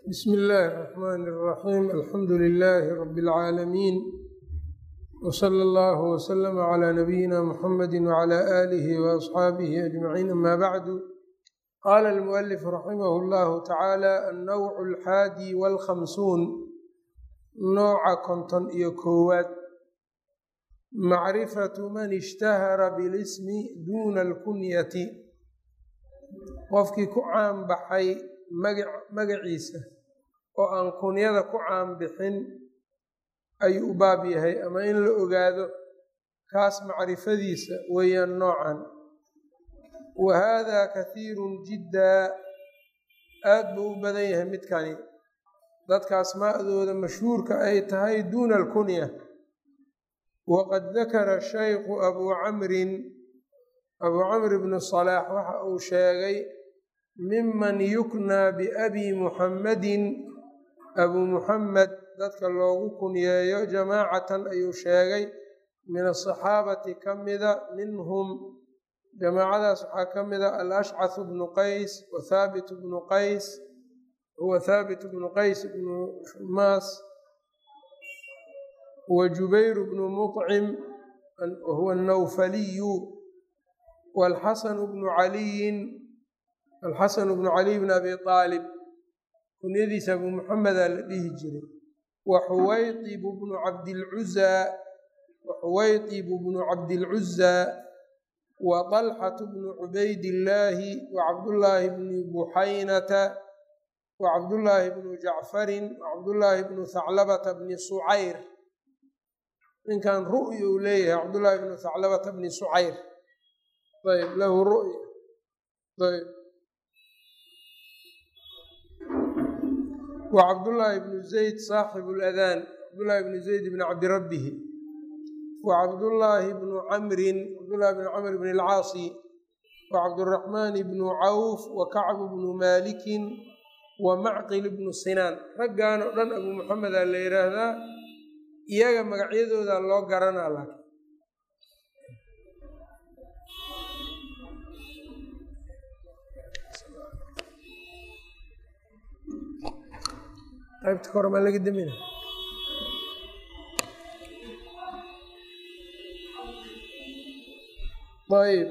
بسم الله الرحمن الرحيم الحمد لله رب العالمين وصلى الله وسلم على نبينا محمد وعلى آله وأصحابه أجمعين أما بعد قال المؤلف رحمه الله تعالى النوع الحادي والخمسون نوع كنتن إيكوات معرفة من اشتهر بالاسم دون الكنية qofkii ku caan baxay magaciisa oo aan kunyada ku caan bixin ayuu u baab yahay ama in la ogaado kaas macrifadiisa weeyaan noocan wa haadaa kathiirun jiddaa aad buu u badan yahay midkani dadkaas maadooda mashhuurka ay tahay duuna alkunya waqad dakara shaykhu abuu camr bnu salaax waxa uu sheegay miman yuknaa biabi muxammadin abuu muxamed dadka loogu kunyeeyo jamaacatan ayuu sheegay min asaxaabati ka mida minhum jamaacadaas waxaa ka mida alashcath bnu qays wa thaabit bnu qays huwa thaabit bnu qays bnu shumaas wa jubayr bnu muطcim wahuwa annawfaliyu walxasanu bnu caliy bn abi aalib kunyadiisa abuu muxamedaa la dhihi jiray wa xuwaytibu bnu cabdilcuzaa wa طalxatu bnu cubaydillaahi wa cabdullaahi bni buxaynata wa cabdullaahi bnu jacfarin wa cabdullaahi bnu haclabata bni sucayr ninkan ru'y uu leeyahay cabdullaahi bnu haclabata bni sucayr ayb lahu ru'ya ayb wa cabdullaahi bnu zayd saaxibu ladaan cabdullaahi bnu zayd bni cabdirabbihi wa cabdullaahi bnu camrin cabdullaahi bnu camr bni alcaasi wa cabduraxmaan bnu cawf wa kacbu bnu maalikin wa macqil bnu sinaan raggan oo dhan abuu muxamedaa la yidhaahdaa iyaga magacyadooda loo garanaa laakiin qaybta ka hore maa laga damina ayb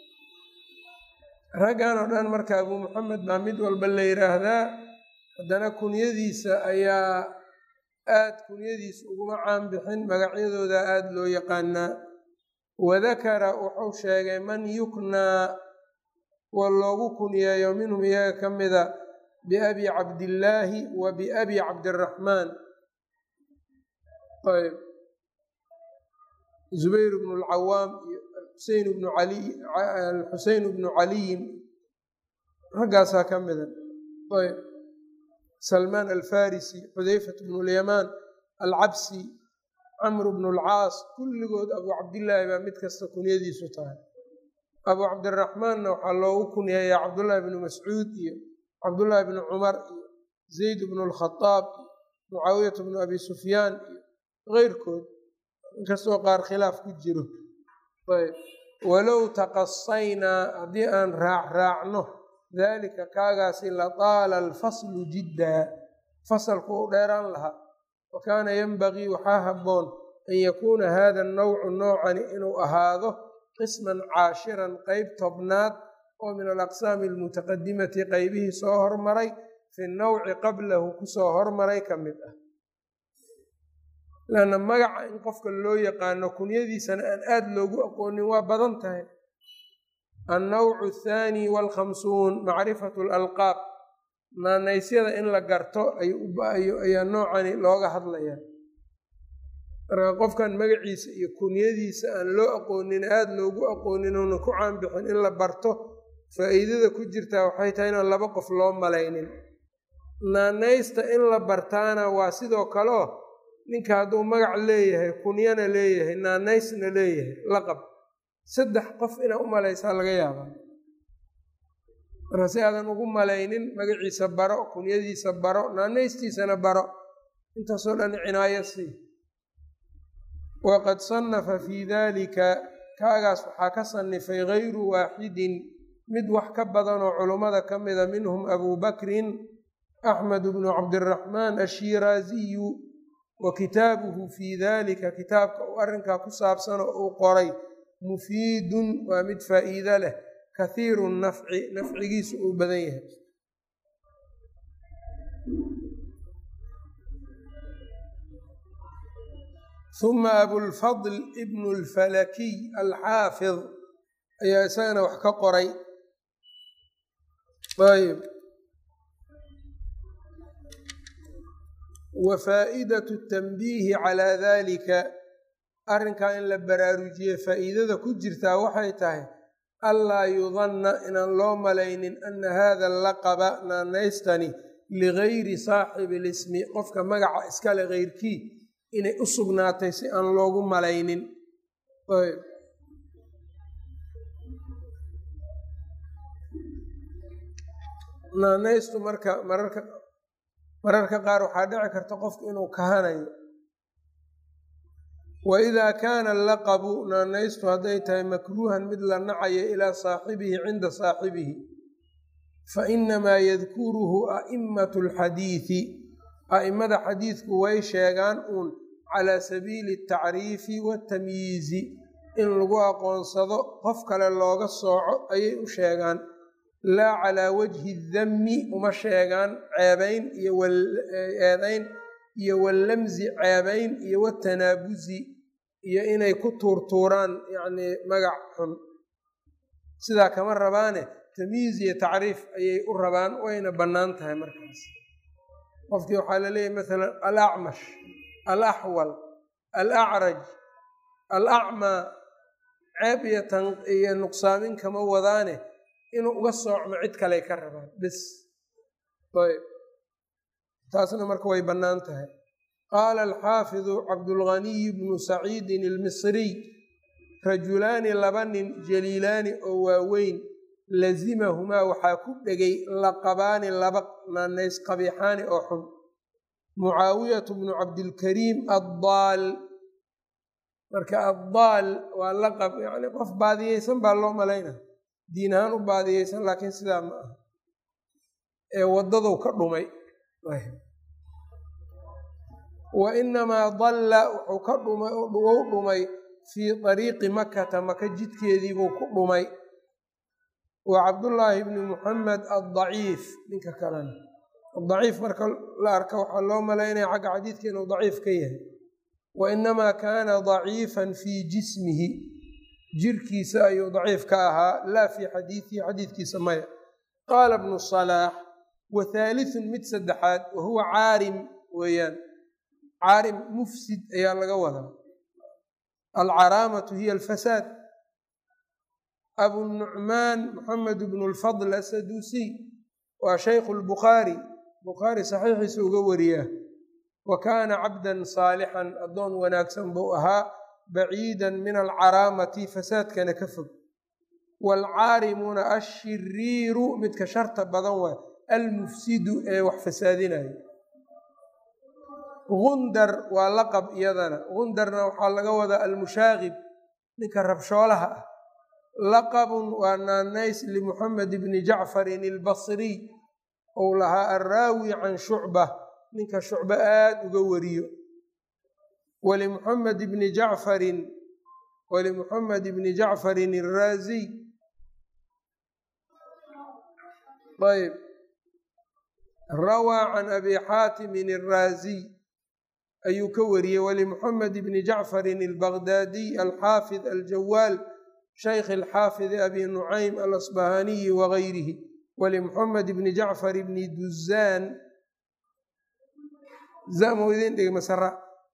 raggan oo dhan marka abuu muxamed baa mid walba la yidhaahdaa haddana kunyadiisa ayaa kunyadiisa uguma caan bixin magacyadooda aada loo yaqaanaa wadakara wuxuu sheegay man yuknaa wa loogu kunyeeyo minhum iyaga ka mida biabi cabdillaahi wa biabi cabdiraxmaan ayb zubayr bnu lcawaam iyo alxuseyn bnu caliyin raggaasaa ka mida ayb salmaan alfarisi xudayfat bnu lyamaan alcabsi camru bnu lcaas kulligood abuu cabdillaahi baa mid kasta kunyadiisu tahay abuu cabdiraxmaanna waxaa loogu kunyeeyaa cabdullaahi bnu mascuud iyo cabdullaahi bnu cumar iyo zayd bnu lkhadaab iyo mucaawiyata bnu abi sufyaan iyo keyrkood inkastoo qaar khilaaf ku jiro ayb walow taqasaynaa haddii aan raacraacno daalika kaagaasi lataala alfaslu jiddaa fasalku u dheeraan lahaa wa kaana yenbagii waxaa habboon an yakuuna haada annawcu noocani inuu ahaado qisman caashiran qeyb tobnaad oo min alaqsaami almutaqadimati qeybihii soo hormaray fi nnawci qablahu kusoo hormaray ka mid ah lanna magaca in qofka loo yaqaano kunyadiisana aan aada loogu aqoonin waa badan tahay annawcu athaani walkhamsuun macrifatu alalqaab naanaysyada in la garto ayaa noocani looga hadlayaa marka qofkan magaciisa iyo kunyadiisa aan loo aqoonin aada loogu aqoonin oona ku caanbixin in la barto faa'iidada ku jirtaa waxay tahay inaan laba qof loo malaynin naanaysta in la bartaana waa sidoo kaleo ninka hadduu magac leeyahay kunyana leeyahay naanaysna leeyahay laqab 3 qof inaa u malaysaa laga yaabaa marka si aadan ugu malaynin magaciisa baro kunyadiisa baro naanaystiisana baro intaasoo dhan cinaayo sii waqad sannafa fii daalika kaagaas waxaa ka sannifay gayru waaxidin mid wax ka badanoo culummada ka mida minhum abuu bakrin أحمد بن cabdالرaحmaan الshiraaziyu wa kitaabuhu fii dalika kitaabka uu arrinkaa ku saabsano uu qoray mufiidun waa mid faa'iido leh kahiiru nafci nafcigiisu uu badan yahay. ثuma abulfadl ibn اlfalakiy alxaafid ayaa isagana wax ka qoray. ayb wa faa'idaة الtanbiihi calىa dalika arrinkaa in la baraarujiye faa'iidada ku jirtaa waxay tahay anlaa yudanna inaan loo malaynin ana hada laqaba naanaystani ligayri saaxibi اlismi qofka magaca iskale keyrkii inay u sugnaatay si aan loogu malaynin. naanaystu marka mararka qaar waxaa dhici karta qofku inuu kahanayo. waidaa kaana laqabu naanaystu hadday tahay makruuhan mid la nacayo ilaa saaxibihi cinda saaxibihi fainamaa yadkuruhu a'imatu alxadiidi a'imada xadiidku way sheegaan uun calaa sabiili atacriifi waatamyiizi in lagu aqoonsado qof kale looga sooco ayay u sheegaan laa calaa wajhi dammi uma sheegaan ceebayn iyo eedayn iyo wallamsi ceebayn iyo watanaabusi iyo inay ku tuurtuuraan yacnii magac xun sidaa kama rabaane tamyiiz iyo tacriif ayay u rabaan wayna bannaan tahay markaas. qofkii waxaa la leeyahay masalan alacmash alaxwal alacraj alacmaa ceeb iyo nuqsaamin kama wadaane inuu uga soocmo cid kaley ka rabaan bes. ayb taasna marka way bannaan tahay. qaala alxaafidu cabdulghaniy bnu saciidin almisriy rajulaani laba nin jaliilaani oo waaweyn lazimahumaa waxaa ku dhegay laqabaani laba naanays qabiixaani oo xun mucaawiyatu bnu cabdilkariim addaal. marka addaal waa laqab yani qof baadiyeysan baa loo malayna diin ahaan u baadiyeysan laakiin sidaa ma aha ee waddadow ka dhumay. wa inamaa dalla wuxuu ka dhumay fii ariiqi makata maka jidkeediibuu ku dhumay. wa cabdullaahi bni muxamed addaciif ninka kalena daciif marka la arka waxaa loo malaynaya xagga xadiidka inuu daciif ka yahay. wa inamaa kaana daciifan fii jismihi jirkiisa ayuu daciif ka ahaa laa fii xadiidihi xadiidkiisa maya. qaala bnu salaax wa haaliثun mid saddexaad wa huwa caarim weeyaan caarim mufsid ayaa laga wadaa. alcaraamatu hiya alfasaad. abunucmaan moxamed bnu lfadl asaduusiy waa shaykhu lbukhaari bukhaari saxiixiisa uga wariyaa. wa kaana cabdan saalixan addoon wanaagsan buu ahaa baciidan min alcaraamati fasaadkana ka fog. waalcaarimuuna ashiriiru midka sharta badan waa almufsidu ee wax fasaadinayo. gundar waa laqab iyadana gundarna waxaa laga wadaa almushaaqib ninka rabshoolaha ah. laqabun waa naanays limuxamed bni jacfarin albasriy ou lahaa alraawi can shucba ninka shucbo aada uga wariyo. walimuxamed bni jacfarin alraaziy ayb rawaa can abi xaatimin alraaziy ayuu ka wariyey. walimuxamed bni jacfarin albagdaadiy alxaafid aljawaal shaykh alxaafid abi nucaym alasbahaniyi wagayrihi. walimuxamed bni jacfar bni duzaan zamou idin dhig masara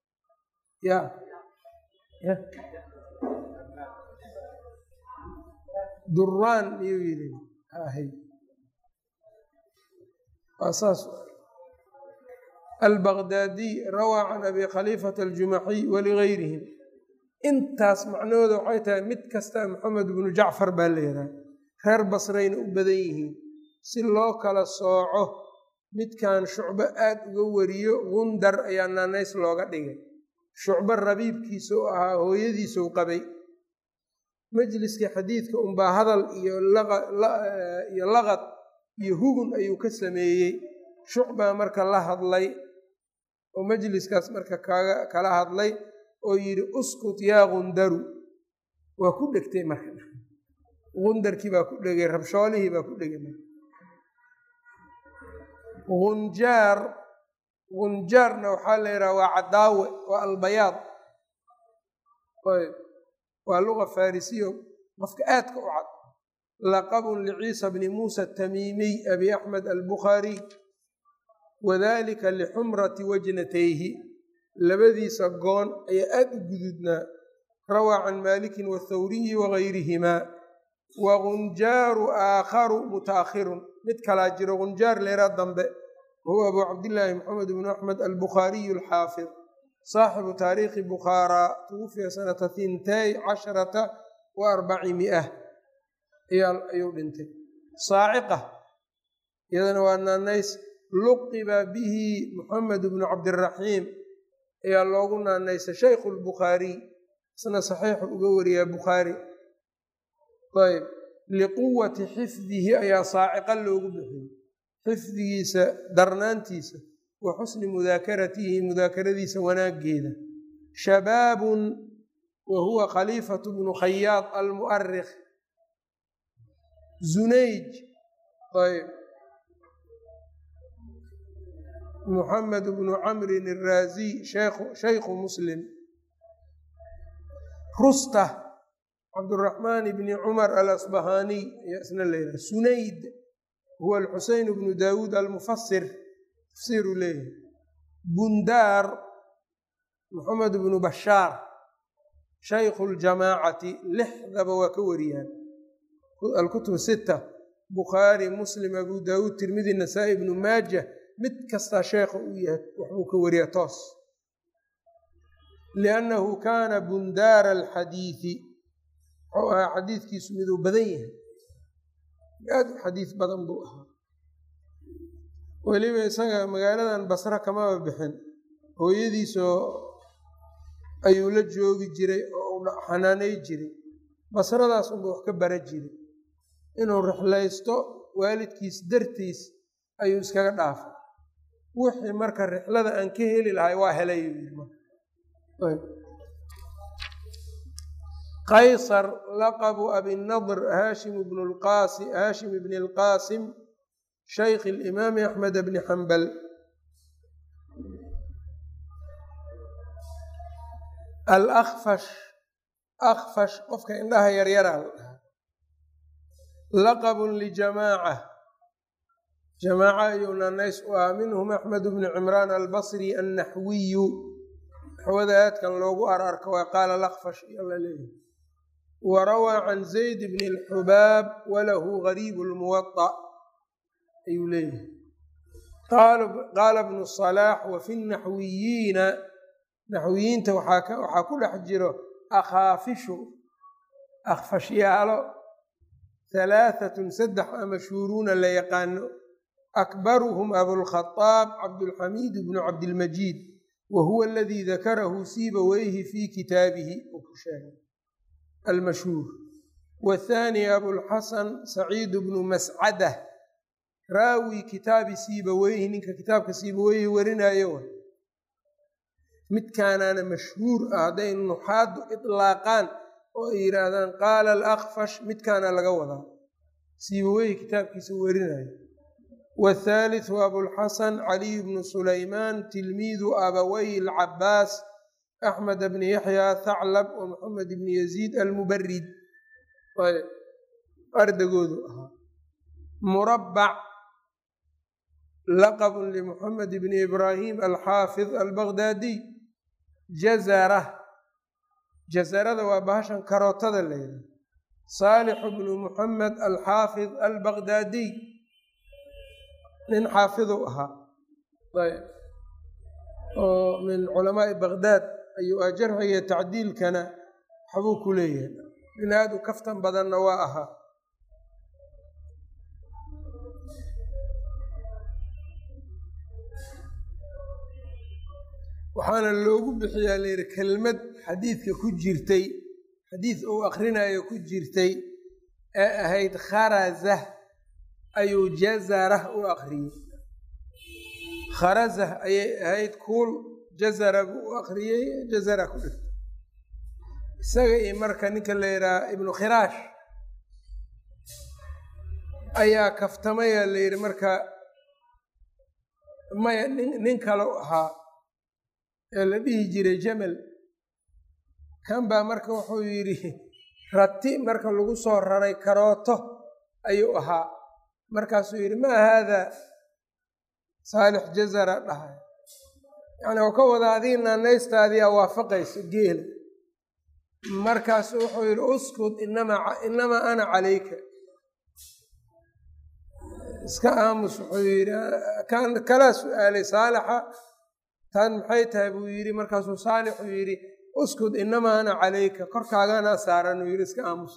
duraan miyuu yidhi saas albagdaadiy rawaa can abi khaliifata aljumaxiy waligayrihim. intaas macnahooda waxay tahay mid kasta maxamed bnu jacfar baa la yidhaha reer basrayna u badan yihiin si loo kala sooco midkan shucbo aad uga wariyo gundar ayaa naanays looga dhigay. shucbo rabiibkiisa u ahaa hooyadiisau qabay. majliska xadiidka unbaa hadal iyo laqad iyo hugun ayuu ka sameeyey shucbaa marka la hadlay oo majliskaas marka kala hadlay oo yidhi uskut yaa gundaru waa ku dhegtay marka gundarkii baa ku dhegay rabshoolihii baa ku dhegay marka gunjaarna waxaa la yidhaha waa cadaawe waa albayaad waa luga farisiyo qofka aadka u cad laqabun liciisa bni muusa atamiimiy abi axmed albukhaariy wadalika lixumrati wajnatayhi labadiisa goon ayaa aad u gududnaa rawaa can maalikin wathawriyi wagayrihimaa wa gunjaaru aakharu mutaakhirun mid kalaa jiro gunjaar leeraa dambe wahuwa abu cabdillaahi maxamed bnu axmed albukhaariyu alxaafid saaxibu taariikhi bukhaara tuwufiya sanata 12,400 ayuu dhintay saaciqa iyadana waa naanays luqiba bihi moxamed bnu cabdiraxiim ayaa loogu naanaysay shaykhu lbukhaariy isna saxiixu uga wariyaa bukhaari ayb liquwati xifdihi ayaa saaciqa loogu bixiyey xifdigiisa darnaantiisa wa xusni mudaakaratihi mudaakaradiisa wanaaggeeda shabaabun wa huwa khaliifatu bnu khayaad almu'arikh zunayj ayb muxamed bnu camrin iraaziy shaykhu muslim rusta cabduraxmaan bni cumar alasbahaaniy ayaa isna leeyahay sunayd huwa alxuseyn bnu daawuud almufasir tafsiiruu leeyahay bundaar moxamed bnu bashaar shaykhu ljamaacati 6daba waa ka wariyaan alkutub 6 bukhaari muslim abu daawuud tirmidi nasaa-i ibnu maaja mid kastaa sheekha uu yahay waxbuu ka wariyaa toos liannahu kaana bundaara alxadiidi wuxuu ahaa xadiidkiisu miduu badan yahay aad u xadiid badan buu ahaa weliba isaga magaaladan basra kamaba bixin hooyadiisoo ayuu la joogi jiray oo u xanaanay jiray basradaas unba wax ka bara jiray inuu rixlaysto waalidkiis dartiis ayuu iskaga dhaafay wixii marka rixlada aan ka heli lahay waa helay qaysar laqabu abinadr haashim bni alqaasim shaykh alimaami axmed bni xambal alakfash akfash qofka indhaha yaryaraa la dhahaa laqabun lijamaaca jamaaca ayuu naanays u ah minhum axmed bni cimraan albasri annaxwiyu naxwada aadkan loogu ararka waa qaala lakfash iyo la leeyahy wa rawaa can zayd bni alxubaab walahu gariibu lmuwaطa ayuu leeyahay qaala bnu salaax wa fi naxwiyiina naxwiyiinta waxaa ku dhex jiro akhaafishu akfashyaalo 3 3 mashhuuruuna la yaqaano akbaruhum abulkhaaab cabdulxamiid bnu cabdilmajiid wa huwa aladii dakarahu siibaweyhi fii kitaabihi uu ku sheegay almashhuur wathani abulxasan saciid bnu mascadah raawi kitaabi siibaweyhi ninka kitaabka siibaweyhi warinayo midkaanaana mashhuur ah hadday nuxaadu itlaaqaan oo ay yidhaahdaan qaala alakfash midkaana laga wadaa siibaweyhi kitaabkiisa warinayo wathaalith wa abulxasan caliy bnu sulaymaan tilmiidu abawey alcabaas axmed bni yaxya thaclab wa moxamed bni yaziid almubarid ardagoodu ahaa murabac laqabun limuxamed bni ibraahim alxaafid albaqdaadiy jazarada waa bahashan karootada la yidhaha saalixu bnu muxamed alxaafid albaqdaadiy nin xaafidu ahaa oo min culamaai baqdaad ayuu ah jarxiga tacdiilkana waxbuu ku leeyahay nin aad u kaftan badanna waa ahaa waxaana loogu bixiyaa layidhi kelmad xadiidka ku jirtay xadiid uu akrinayo ku jirtay ee ahayd kharazah ayuu jazarah u akriyey kharazah ayay ahayd kuul jazara buu u akriyey jazara ku dhigtay isaga iyo marka ninka la yidhaha ibnu khiraash ayaa kaftamaya la yidhi marka maya nin kale u ahaa ee la dhihi jiray jamal kan baa marka wuxuu yidhi rati marka lagu soo raray karooto ayuu ahaa markaasuu yidhi maa haadaa saalix jazara dhahay yani oo ka wada adii naanaystaadiyaa waafaqayso geela markaasu wuxuu yidhi uskud inamaa ana calayka iska aamus wuxuu yidhi kalaa su-aalay saalixa tan maxay tahay buu yidhi markaasuu saalixuu yidhi uskud inamaa ana calayka korkaaganaa saaran uu yidhi iska aamus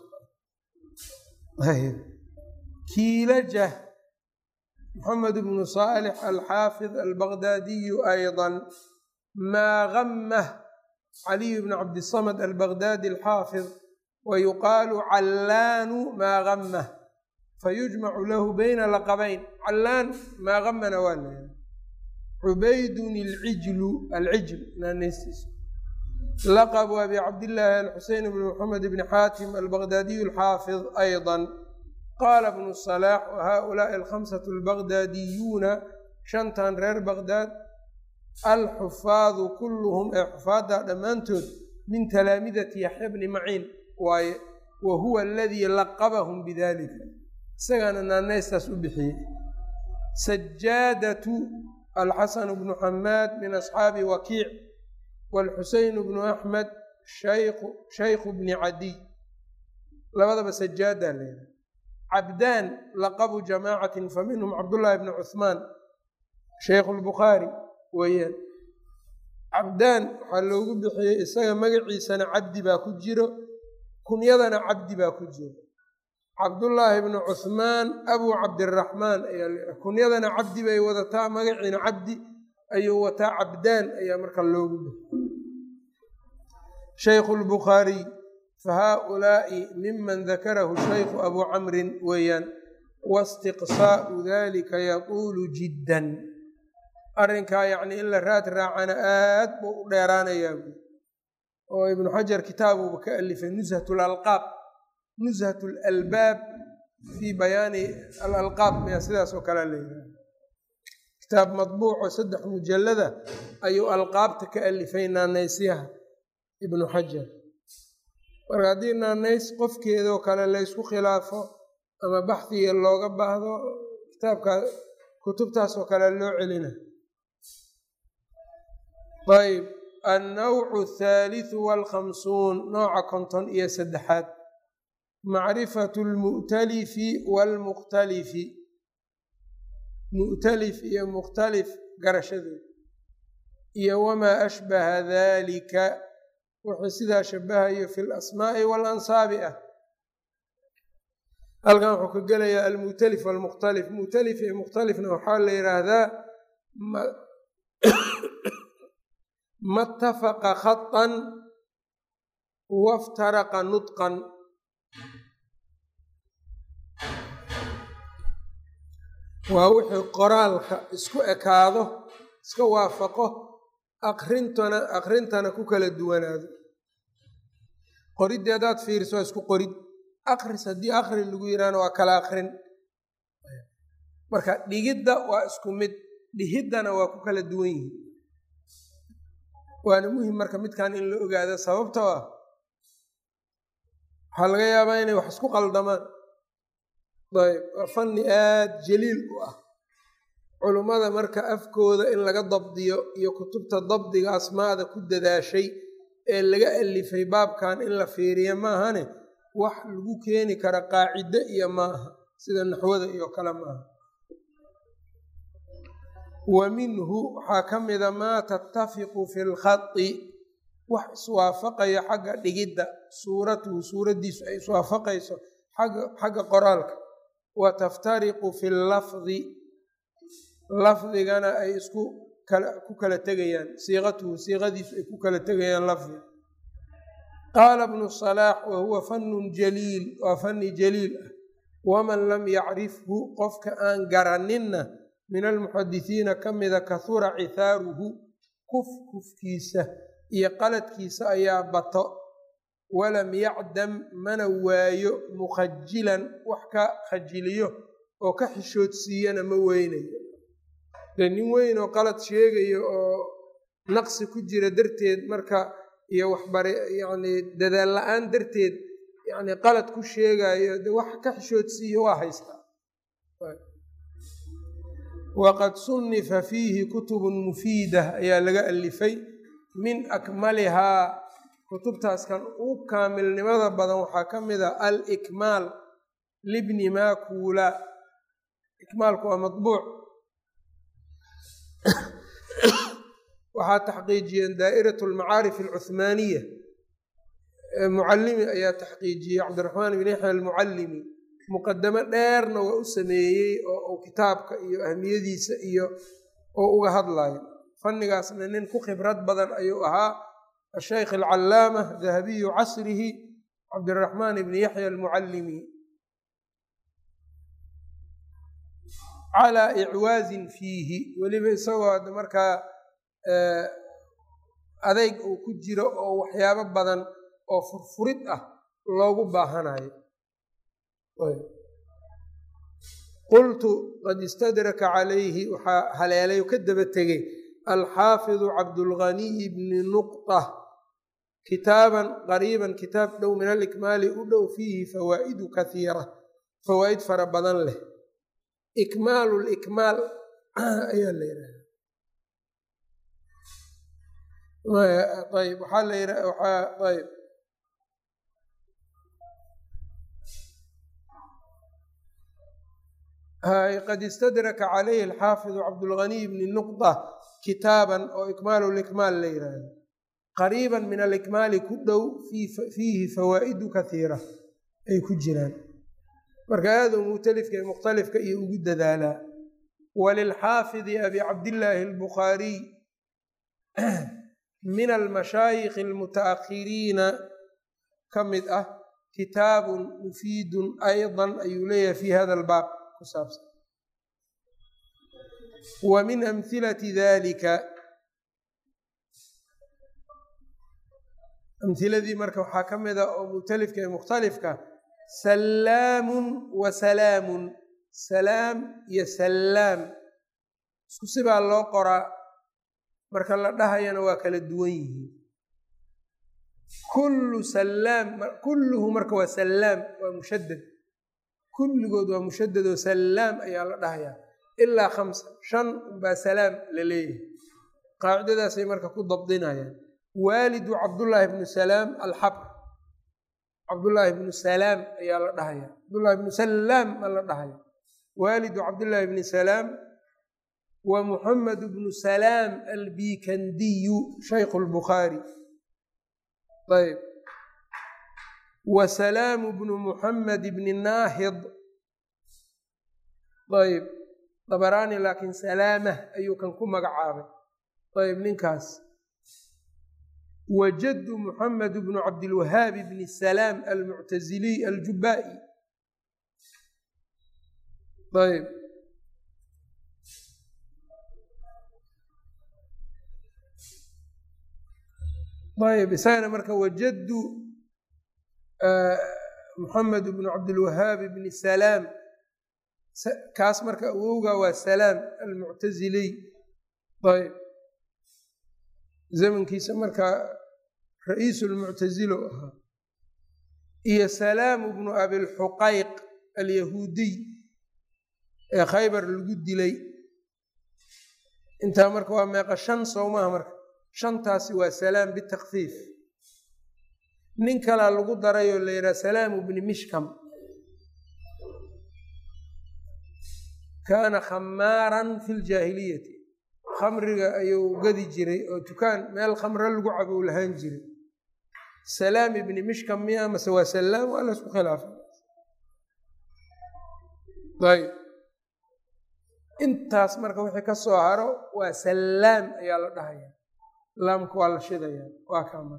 kiilajah moxamed bnu saalix alxaafid albaqdaadiyu ayضa maa gamah caliy bn cabdisamad albaqdaadi alxaafid wayuqaalu callaanu maa gamah fayujmacu lahu bayna laqabayn callaan maa gamana waa leeyahay cubaydun alcijl naaneystiisa laqbu abi cabdillaahi alxuseyn bn moxamed bni xaatim albaqdaadiyu alxaafid ayضa qaala bnu salaax wahaؤulaaءi alkhamsatu albaqdaadiyuuna shantan reer baqdaad alxufaadu kulluhum ee xufaadda dhammaantood min talaamidati yaxya bni maciin waaye wa huwa aladii laqabahum bidalika isagaana naanaystaas u bixiyey sajaadatu alxasanu bnu xamaad min asxaabi wakiic waalxuseyn bnu axmed shaykhu bni cadiy labadaba sajaadaa leedahay cabdaan laqabu jamaacatin faminhum cabdullaahi bni cuhmaan shaykhu lbukhaari weeyaan cabdaan waxaa loogu bixiyey isaga magaciisana cabdi baa ku jiro kunyadana cabdi baa ku jiro cabdullaahi bnu cuhmaan abuu cabdiraxmaan ayaa la kunyadana cabdi bay wadataa magaciina cabdi ayuu wataa cabdaan ayaa marka loogu bixiyey shaykhu lbukhaariy fahaؤulaaءi miman dakarahu shaykhu abuu camrin weeyaan waistiqsaa'u dalika yaquulu jiddan arrinkaa yacni in la raad raacana aad buu u dheeraanayaa oo ibnu xajar kitaabuuba ka alifay nushat lalqaab nushat alalbaab fii bayaani alalqaab miyaa sidaas oo kalea la yidhaha kitaab madbuuco 3 mujallada ayuu alqaabta ka alifay naanaysyaha ibnu xajar marka haddii naanays qofkeedoo kale laysku khilaafo ama baxdiga looga baahdo kitaabka kutubtaas oo kale loo celina ayb annawcu athaalithu waalkhamsuun nooca 53 macrifatu lmu'talifi waalmukhtalifi mu'talif iyo mukhtalif garashadeed iyo wamaa ashbaha dalika wuxuu sidaa shabahayo fi lasmaa'i waalansaabi ah halkan wuxuu ka gelayaa almu'talif waalmukhtalif mu'talif iyo mukhtalifna waxaa la yidhaahdaa ma اtafaqa khaطan waاftaraqa nudqan waa wixii qoraalka isku ekaado iska waafaqo akrintana ku kala duwanaado qoridii haddaad fiiriso waa isku qorid akris haddii akri lagu yidhaahno waa kala akrin marka dhigidda waa isku mid dhihiddana waa ku kala duwan yihin waana muhim marka midkan in la ogaado sababtoo ah waxaa laga yaabaa inay wax isku qaldamaan ayb waa fanni aada jaliil u ah culummada marka afkooda in laga dabdiyo iyo kutubta dabdiga asmaada ku dadaashay ee laga alifay baabkan in la fiiriyo maahane wax lagu keeni kara qaacido iyo maaha sida naxwada iyo kale maaha wa minhu waxaa ka mida maa tattafiqu fi lkhadi wax iswaafaqaya xagga dhigidda suuratuhu suuraddiisu ay iswaafaqayso xagga qoraalka wa taftariqu fi lafdi lafdigana ay ku kala tegayaan siiqatuhu siiqadiisu ay ku kala tegayaan lafdiga qaala bnu salaax wa huwa fanun jaliil waa fanni jaliil ah waman lam yacrifhu qofka aan garaninna min almuxadisiina ka mida kahura cithaaruhu kufkiisa iyo qaladkiisa ayaa bato walam yacdam mana waayo mukhajilan wax ka khajiliyo oo ka xishoodsiiyana ma weynayo dee nin weyn oo qalad sheegayo oo naqsi ku jira darteed marka iyo waxbare yacni dadaal la-aan darteed yacni qalad ku sheegayo de wax ka xishoodsiiyo waa haystaa waqad sunnifa fiihi kutubun mufiida ayaa laga alifay min akmalihaa kutubtaas kan ugu kaamilnimada badan waxaa ka mid a alikmaal libni makuula ikmaalku waa maطbuuc waxaa taxqiijiyeen daa'irat almacaarif alcuhmaaniya mucallimi ayaa taxqiijiyey cabdiraxmaan ibn yaxya almucallimi muqadamo dheerna waa u sameeyey oo kitaabka iyo ahmiyadiisa iyo oo uga hadlayo fannigaasna nin ku khibrad badan ayuu ahaa asheykh alcallaama dahabiyu casrihi cabdiraxmaan ibni yaxya almucallimi calaa icwaazin fiihi weliba isagoo hadda markaa adeyg uu ku jiro oo waxyaabo badan oo furfurid ah loogu baahanayo qultu qad istadraka calayhi waxaa haleelay oo ka daba tegey alxaafidu cabdulghaniy bni nuqta kitaaban qariiban kitaab dhow min alikmaali u dhow fiihi fawaa'idu kaiira fawaa'id fara badan leh ikmaalu likmaal ayaa la yidhaha ayb waxaa la yidhaha ayb qad istadraka calayhi alxaafidu cabdulghaniy bni nuqda kitaaban oo ikmaalu likmaal la yidhaahdo qariiban min alikmaali ku dhow fiihi fawaa'idu kaiira ay ku jiraan marka aada u mu'talifka iyo mukhtalifka iyo ugu dadaalaa walilxaafidi abi cabdillaahi albukhaariy min almashaayikhi almutaakhiriina ka mid ah kitaabun mufiidun aydan ayuu leeyahay fi hada albaab ku saabsan wa min amhilati dalika amhiladii marka waxaa ka mid a oo mu'talifka iyo mukhtalifka salaamun wa salaamun salaam iyo salaam isku sibaa loo qoraa marka la dhahayana waa kala duwan yihiin kullu salaam kulluhu marka waa salaam waa mushadad kulligood waa mushadad oo salaam ayaa la dhahayaa ilaa 5 5 baa salaam la leeyahay qaacidadaasay marka ku dabdinayaan waalidu cabdullaahi bnu salaam alxabr cabdullaahi bnu salaam ayaa la dhahaya cabdullaahi bnu salaam ma la dhahaya waalidu cabdullaahi bni salaam wa muxamed bnu salaam albikandiyu shaykhu lbukhaari ayb wa salaamu bnu muxamed bni naahid ayb dabaraani laakiin salaamah ayuu kan ku magacaabay ayb ninkaas wajadu muxamed bnu cabdilwahaabi bni salaam almuctaziliy aljubaa'i ayb ayb isagana marka wajadu muxamed bnu cabdilwahaabi bni salaam kaas marka awowga waa salaam almuctaziliy ayb zamankiisa markaa ra-iisulmuctazilo ahaa iyo salaamu bnu abilxuqayq alyahuudiy ee khaybar lagu dilay intaa marka waa meeqa 5 sowmaha marka 5taasi waa salaam bitakfiif nin kalaa lagu darayoo la yidhaha salaamu bni mishkam kaana khamaaran fi ljaahiliyati khamriga ayuu gadi jiray oo dukaan meel khamre lagu cabow lahaan jiray salaam ibni mishkam miya mase waa salaam waa laisku khilaafay ayb intaas marka wixii ka soo haro waa salaam ayaa la dhahaya laamka waa la shidaya waa kaama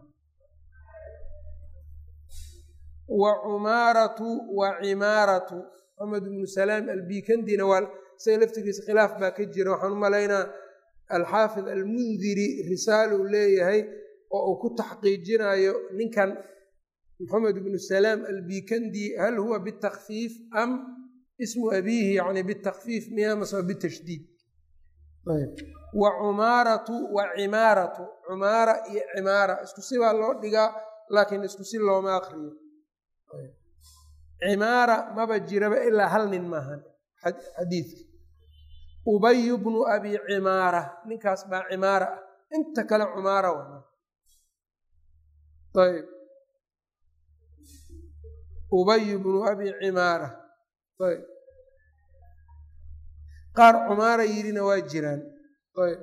wa cumaaratu wa cimaaratu maxamed bnu salaam albikandina waa isaga laftigiisa khilaaf baa ka jira. waxaan u malaynaa alxaafid almundiri risaal uu leeyahay oo uu ku taxqiijinayo ninkan maxamed ibnu salaam albikandi hal huwa bitakfiif am ismu abiihi yani bitakfiif miya mase bitashdiid. wa cumaaratu wa cimaaratu, cumaara iyo cimaara isku sibaa loo dhigaa laakiin isku si looma akriyo. cimaara maba jiraba ilaa hal nin maahan xadiidka. ubay bnu abi cimaara ninkaas baa cimaara ah, inta kale cumaara wa. ayb ubay bnu abi cimaara. ayb qaar cumaara yidhina waa jiraan. ayb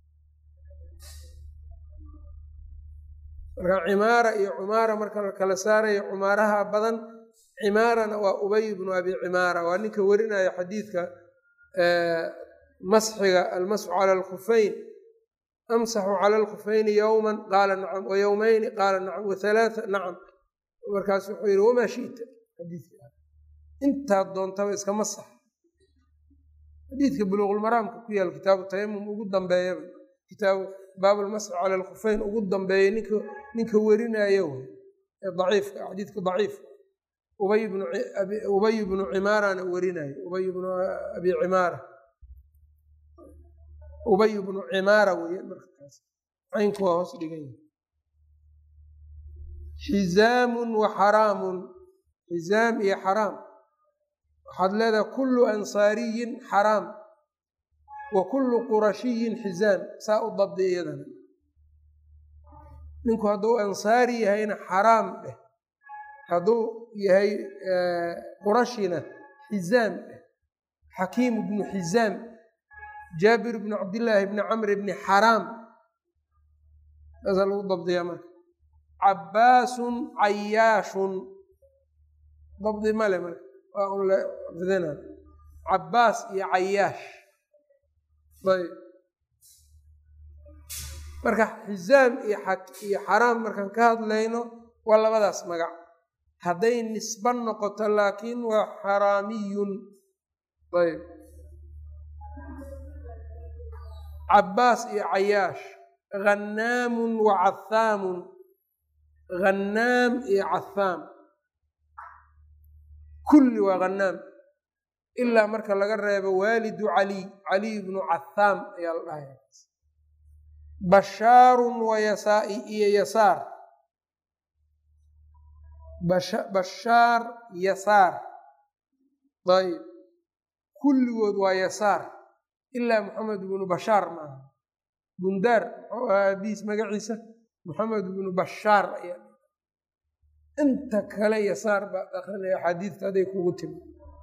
marka cimaara iyo cumaara marka la kala saarayo cumaaraha badan, cimaarana waa ubay bnu abi cimaara, waa ninka warinaya xadiidka masxiga almasxu cala alkhufeyn, amsaxu cala alkhufeyni yowman qaala nacam wa yowmeyni qaala nacam wa halaaa nacam. markaas wuxuu yidhi wamaa shita xadiidka intaad doontaba iska masax. xadiidka buluuqulmaraamka ku yaal kitaabu tayamum ugu dambeeyaba, kitaabu baabulmasxi cala alkhufeyn ugu dambeeya ninka warinaayo ee daciifka xadiidka daciif. ubay bnu cimaarana warinayo, ubay bnu abi cimaara, ubay bnu cimaara weeye markaas caynku waa hoos dhigan yahay. xizaamun wa xaraamun, xizaam iyo xaraam waxaad leedahay kullu ansaariyin xaraam wa kullu qurashiyin xizaam, saa u dabdi iyadana. ninku hadduu ansaari yahayna xaraam dheh, hadduu yahay qurashina xizaam dheh. xakiim bnu xizaam, jaabir bnu cabdillaahi bni camr bni xaraam, saasaa lagu dabdiyaa marka. cabaasun cayaashun, dabdi male marka waa un la fidina, cabaas iyo cayaash. ayb marka xizaam iyo xaraam markaan ka hadlayno waa labadaas magac. hadday nisba noqoto laakiin waa xaraamiyun. ayb cabaas iyo cayaash. ghanaamun wa cathaamun, ghanaam iyo cathaam kulli waa ghanaam ilaa marka laga reebo waalidu caliy bnu cathaam ayaa la dhahaya. bashaarun iyo yasaar, bashaar yasaar. ayb kulligood waa yasaar ilaa maxamed bnu bashaar maaha. bundaar aabihiis magaciisa maxamed bnu bashaar ayaa inta kale yasaar baa akrinaya axaadiidta hadday kugu timi.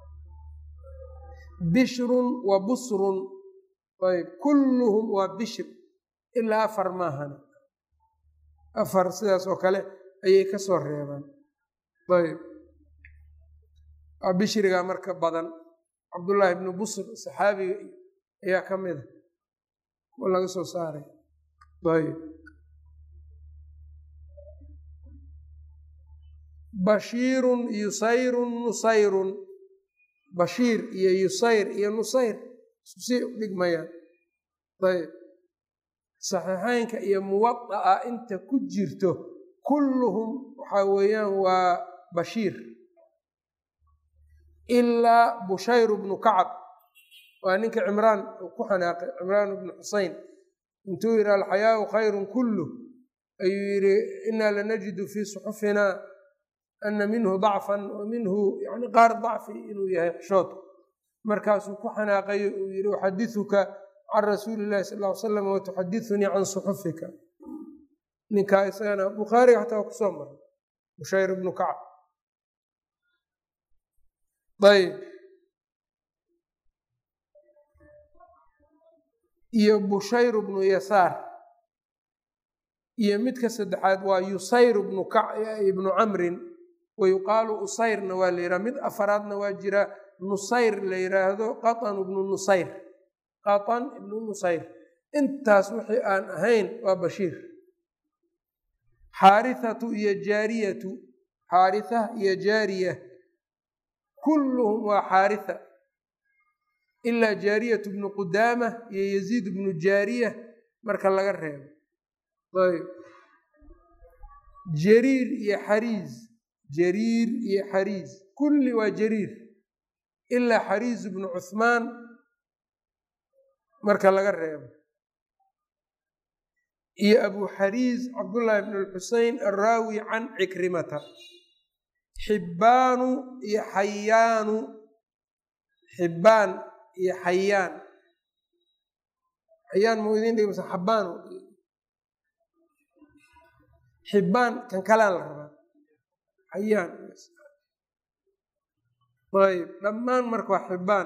bishrun wa busrun, ayb kulluhum waa bishr ilaa afar maahan, afar sidaas oo kale ayay ka soo reebaan. ayb bishrigaa marka badan. cabdullaahi bnu busr saxaabiga ayaa ka mida oo laga soo saaray. ayb bashiirun yusayrun nusayrun, bashiir iyo yusayr iyo nusayr isku sii dhigmayaan. ayb saxiixeynka iyo muwada'a inta ku jirto kulluhum waxaa weeyaan waa bashiir ilaa bushayr bnu kacab, waa ninka cimraan uu ku xanaaqay, cimraan bnu xuseyn intuu yidhi alxayaau khayrun kulluh ayuu yidhi inaa lanajidu fii suxufinaa ana minhu dacfan wa minhu yani qaar dacfi inuu yahay xishoodka. markaasuu ku xanaaqayo uu yidhi uxadiuka can rasuuli illahi sal ll ly slam watuxadithunii can suxufika. ninkaa isagana bukhaariga xataa waa kusoo maray bushayr bnu kacab. ayb iyo bushayr bnu yasaar, iyo midka saddexaad waa yusayr ibnu camrin, wayuqaalu usayrna waa la yidhaha. mid afaraadna waa jira nusayr la yidhaahdo, qatan ibnu nusayr, qatan ibnu nusayr. intaas wixii aan ahayn waa bashiir. xaarithatu iyo jaariyatu, xaaritha iyo jaariya kulluhum waa xaaritha. ilaa jaariyat bnu qudaama iyo yaziid bnu jaariya marka laga reebo. ayb jariir iyo xariiz kulli waa jariir ilaa xariiz bnu cuhmaan marka laga reebo, iyo abu xariiz cabdullaahi bn lxusein araawi can cikrimata. xibaan iyo xayaan muu idin dhigi mase xabaan? xibaan kan kalaan la rabaa, xayaan. ayb dhammaan marka waa xibaan.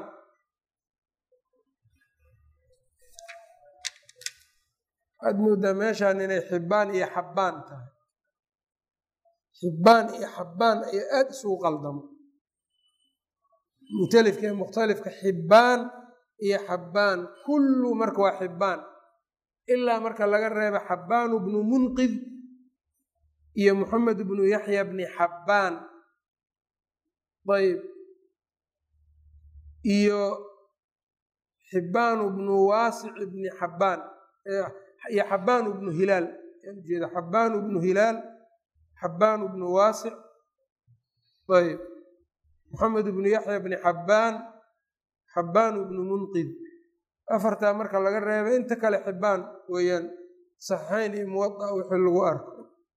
waxaad moodaa meeshaan inay xibaan iyo xabbaan tahay. xibaan iyo xabbaan ayaa aada isugu qaldamo, mutalifka iyo mukhtalifka. xibaan iyo xabbaan kullu marka waa xibaan ilaa marka laga reebo xabbaanu bnu munqid iyo moxamed bnu yaxya bni xabbaan. ayb iyo xibbaanu bnu waasic bni xabbaan iyo xabbaanu bnu hilaal ujeeda xabbaanu bnu hilaal, xabbaanu bnu waasic. ayb moxamed bnu yaxya bni xabbaan, xabbaanu bnu munqid. afartaa marka laga reebo inta kale xibaan weeyaan, saxiixayn iyo muwada wixii lagu arko.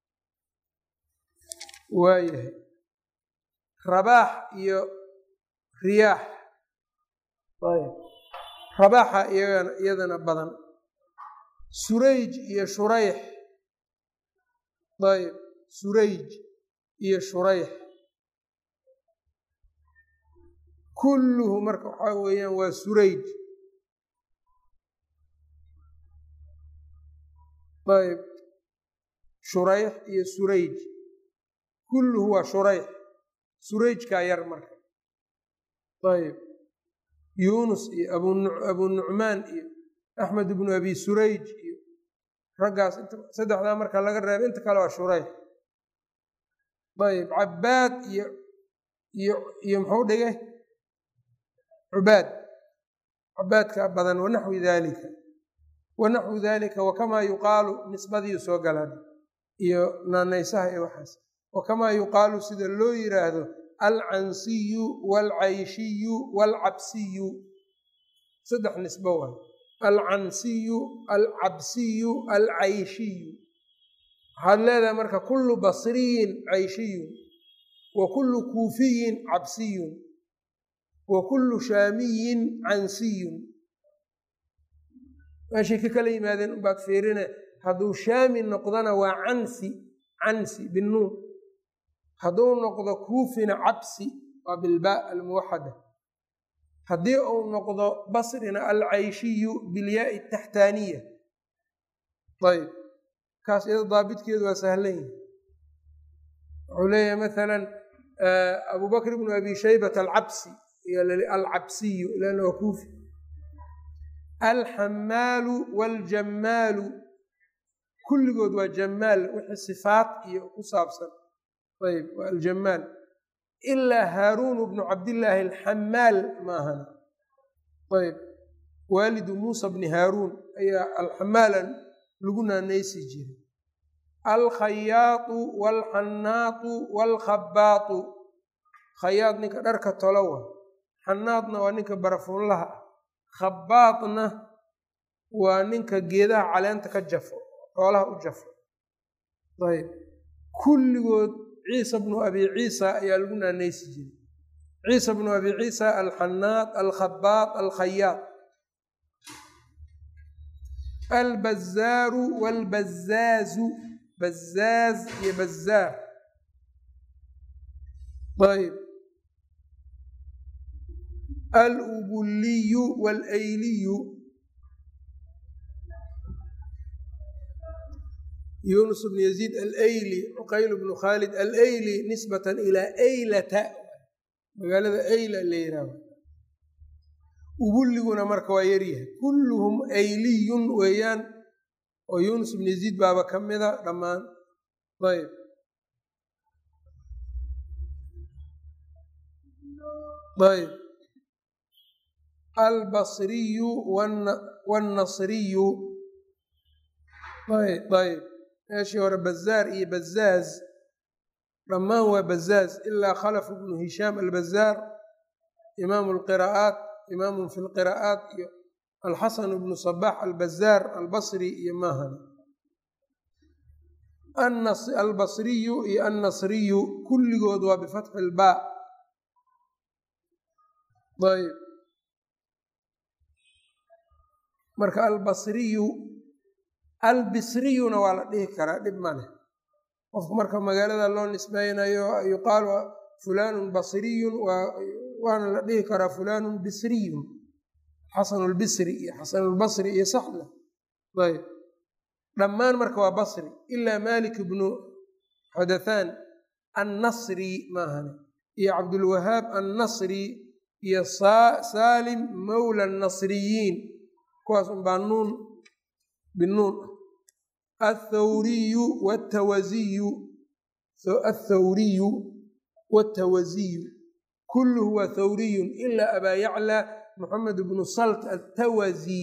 waayahay rabaax iyo riyaax. ayb rabaaxa iyadana badan. surayj iyo shurayx. ayb surayj iyo shurayx kulluhu marka waxaa weeyaan waa surayj. ayb shurayx iyo surayj kulluhu waa shurayx, surayjkaa yar marka. ayb yuunus iyo abu nucmaan iyo axmed bnu abi surayj iyo raggaas saddexdaa marka laga reebo inta kale waa shurayx. ayb cabaad iyo muxuu dhigay cabaadkaa badan. wanaxwi dalika wakamaa yuqaalu nisbadiiu soo galaan iyo naanaysaha iyo waxaas. wakamaa yuqaalu sida loo yiraahdo alcansiyu waalcayshiyu waalcabsiyu, saddex nisbo waay. alcansiyu, alcabsiyu, alcayshiyu. waxaad leedahay marka kullu basriyin cayshiyun, wa kullu kuufiyin cabsiyun, wa kullu shaamiyin cansiyun. meeshay ka kala yimaadeen unbaad fiirine. hadduu shaami noqdona waa cansi binuun. hadduu noqdo kuufina cabsi waa bilbaa almuwaxada. haddii uu noqdo basrina alcayshiyu bilyaai taxtaaniya. ayb kaas iyado daabitkeedu waa sahlan yahi. wuxuu leeyahay maalan abu bakr bnu abi shaybata alcabsi iyo alcabsiyu lanna waa kuufi. alxamaalu waaljamaalu kulligood waa jamaal wixii sifaat iyo ku saabsan. ayb waa aljamaal ilaa haaruun bnu cabdillaahi alxamaal maahana. ayb waalidu muusa bni haaruun ayaa alxamaalan lagu naanaysi jiray. alkhayaatu waalxannaatu waalkhabaatu. khayaad ninka dharka tolowa, xannaadna waa ninka barafuunlaha ah, khabaadna waa ninka geedaha caleenta ka jafo, xoolaha u jafo. ayb kulligood ciisa bnu abi ciisa ayaa lagu naanaysi jiray. ciisa bnu abi ciisa alxanaad, alkhabaad, alkhayaad. albazaaru waalbazaazu, bazaaz iyo bazaar. ayb alubuliyu waalayliyu. yunus bn yaziid alayli, cuqayl bnu khaalid alayli nisbatan ilaa aylata, magaalada ayla la yihaaho. ubulliguna marka waa yaryahay. kulluhum ayliyun weeyaan, oo yunus bn yaziid baaba ka mida dhammaan. ayb ayb albasriyu wاnnasriyu. ayb meeshii hore bazaar iyo bazaaz dhammaan waa bazaaz ilaa khalaf bnu hishaam albazaar imaamu lqiraa'aat imaamun fi lqiraa'aat iyo alxasan bnu sabax albazaar albasri iyo maahan. albasriyu iyo annasriyu kulligood waa bifatxi ilbaa. ayb marka albasriyu albisriyuna waa la dhihi karaa, dhib ma leh. qofku marka magaalada loo nisbeynayo yuqaalu fulaanun basriyun waana la dhihi karaa fulaanun bisriyun, xasanulbisri iyo xasanulbasri iyo saxla. ayb dhammaan marka waa basri ilaa malik bnu xudathaan annasri maahane iyo cabdulwahaab annasri iyo saalim mawla annasriyiin, kuwaas unbaa nuun binuun. athawriyu watawaziyu athawriyu watawaziyu kulluhu waa thawriyun ilaa abaa yaclى moxamed bnu salt athawasi.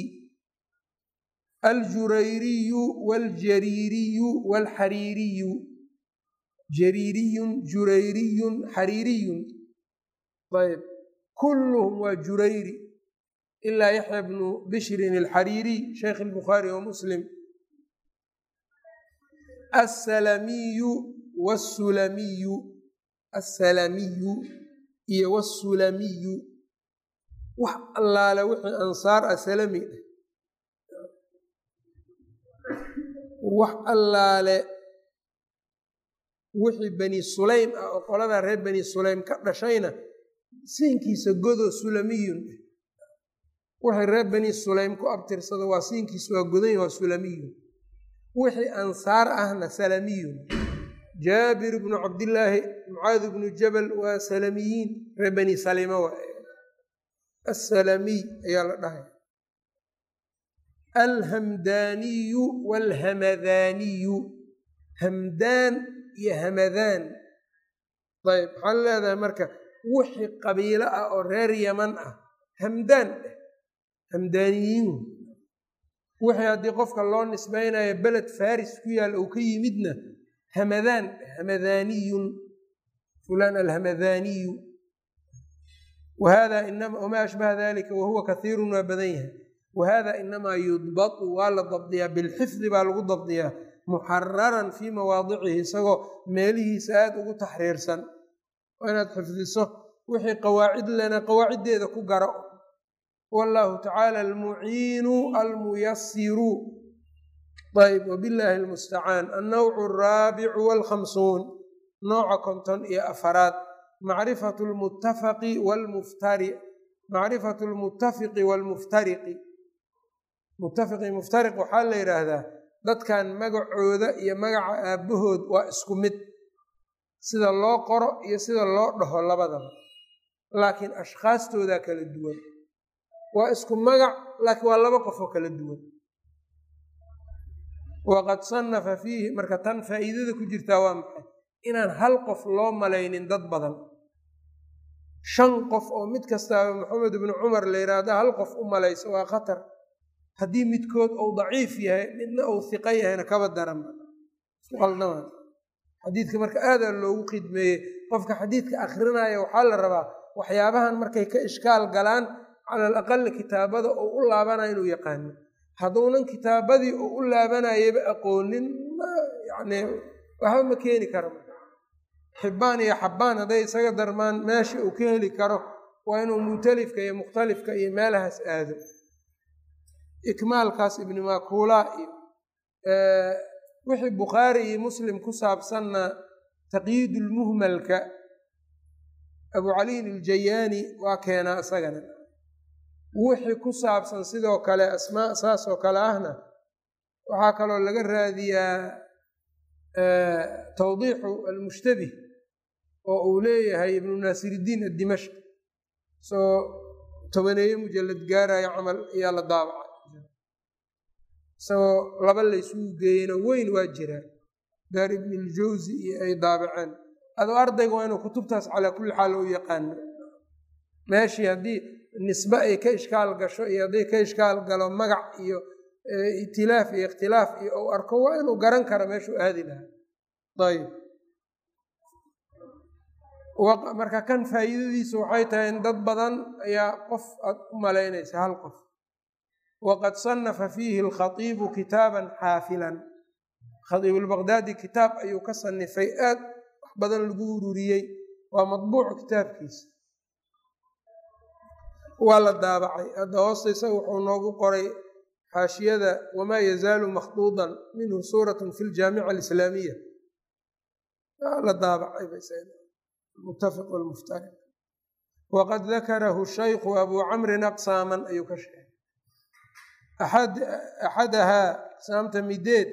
aljurayriyu waljariiriyu waalxariiriyu jariiriyun jurayriyun xariiriyun. ayb kulluhum waa jurayri ilaa yaxya bnu bishrin alxariiriy sheykh albukhaari wa muslim. assalamiyu wsulamiyu assalamiyu iyo wsulamiyu wax allaale wixii ansaar ah salami dheh. wax allaale wixii bani sulaym ah oo qoladaa reer bani sulaym ka dhashayna siinkiisa godo sulamiyun dheh. wixii reer bani sulaym ku abtirsado waa siinkiisa waa godan waa sulamiyun. wixii ansaar ahna salamiyun. jaabir bnu cabdillaahi mucaadi bnu jabal waa salamiyiin reer bani salima waa assalamiy ayaa la dhahay. alhamdaaniyu waalhamadaaniyu hamdaan iyo hamadaan. ayb maxaa leedahay marka wixii qabiilo ah oo reer yaman ah hamdaan dheh hamdaaniyiin. wixii haddii qofka loo nisbeynayo beled faris ku yaal ou ka yimidna hamadaan hamadaaniyun fulaan alhamadaaniyu. wahada wamaa ashbaha dalika wahuwa kaiirun waa badan yahay. wahada inamaa yudbatu waa la dabdiyaa bilxifdi baa lagu dabdiyaa muxararan fii mawaadicihi isagoo meelihiisa aada ugu taxriirsan. waa inaad xifdiso wixii qawaacid lena qawaaciddeeda ku garo. wallahu tacaala almuciinu almuyasiru. ayb wabillaahi almustacaan. annawcu alraabicu waalkhamsuun nooca 54 macrifatu lmuttafaqi waalmuftariq. macrifatu lmuttafiqi waalmuftariqi. muttafiqi muftariq waxaa la yidhaahdaa dadkan magacooda iyo magaca aabbahood waa isku mid, sida loo qoro iyo sida loo dhaho labadaba, laakiin ashkhaastoodaa kala duwan. waa isku magac laakiin waa laba qof oo kala duwan. waqad sannafa fiihi marka tan faa'iidada ku jirtaa waa maxay? inaan hal qof loo malaynin dad badan. 5 qof oo mid kastaaba maxamed ibnu cumar la yidhaahda hal qof u malayso waa khatar. haddii midkood uu daciif yahay midna uu hiqo yahayna kaba daran isku qaldamaan. xadiidka marka aadaa loogu khidmeeyey. qofka xadiidka akrinaya waxaa la rabaa waxyaabahan markay ka ishkaal galaan cala alaqali kitaabada oo u laabanaya inuu yaqaano. hadduunan kitaabadii oo u laabanayaba aqoonin yani waxba ma keeni karo. xibbaan iyo xabbaan hadday isaga darmaan meesha uu ka heli karo waa inuu mutalifka iyo mukhtalifka iyo meelahaas aado. ikmaalkaas ibni makuula iyo wixii bukhaari iyo muslim ku saabsanna taqyiidulmuhmalka abu caliin aljayaani waa keenaa isagana. wixii ku saabsan sidoo kale asmaa saas oo kale ahna waxaa kaloo laga raadiyaa tawdiixu almushtabih oo uu leeyahay ibnu naasiridiin addimashq soo 10 mujalad gaaraya camal ayaa la daabacay. isagoo 2 laysugu geeyena weyn waa jiraa daar ibn iljawsi iyo ay daabaceen. adoo ardayga waa inuu kutubtaas calaa kulli xaal u yaqaano. meeshii haddii nisbe ay ka ishkaal gasho iyo hadday ka ishkaal galo magac iyo itilaaf iyo ikhtilaaf iyo uu arko waa inuu garan karo meeshuu aadi lahaa. ayb marka kan faa'iidadiisu waxay tahay in dad badan ayaa qof aad u malaynaysa hal qof. waqad sanafa fiihi alkhatiibu kitaaban xaafilan, khatiib albaqdaadi kitaab ayuu ka sanifay aad wax badan lagu ururiyey, waa madbuuc kitaabkiisa, waa la daabacay. hadda hoosta isaga wuxuu noogu qoray xaashiyada wamaa yazaalu makhduudan minhu suuratun fi ljaamica alislaamiya, la daabacay muttafiq walmuftariq. waqad dakarahu shaykhu abuu camrin aqsaaman ayuu ka sheegay. axadahaa aqsaamta mideed